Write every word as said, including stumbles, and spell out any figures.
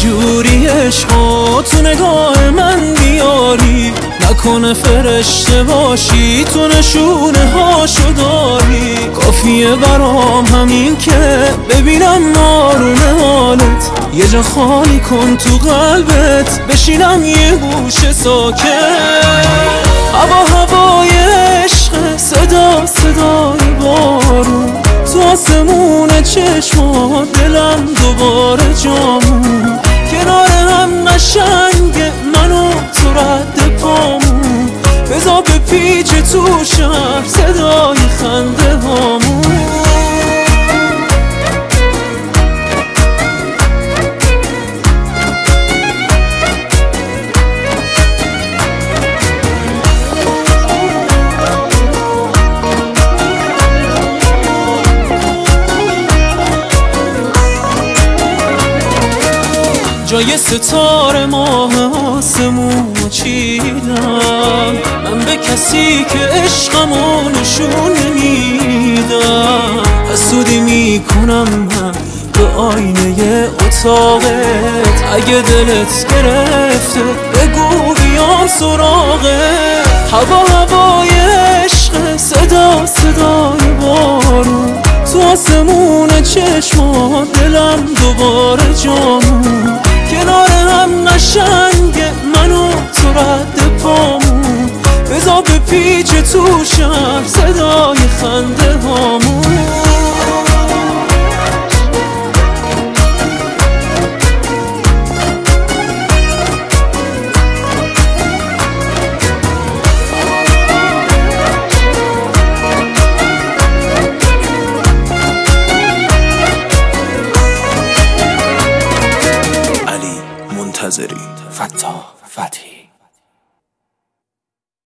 جوری عشقا تو نگاه من بیاری، نکنه فرشته باشی تو نشونه هاشو داری. کافیه برام همین که ببینم آروم حالت، یه جا خالی کن تو قلبت بشینم یه گوشه ساکت. هوا هوای عشق، صدا صدای بارون، تو آسمون چشمات دلم دوباره جامون. کنار هم قشنگه منو تو رد پامون، بذار به پیچ تو شهر صدای خنده هامون. جای ستاره ماه آسمون چیدم، من به کسی که عشقمو نشون نمیدم. حسودی میکنم من به آینه اتاقت، اگه دلت گرفته بگو بیام سراغت. هوا هوای عشق، صدا صدای بارون، تو آسمون چشمات دلم دوباره جامون. کنار هم قشنگه منو تو رد پامون، بذار به پیچ تو شهر صدای خنده هامون. منتظری فتاح فتحی.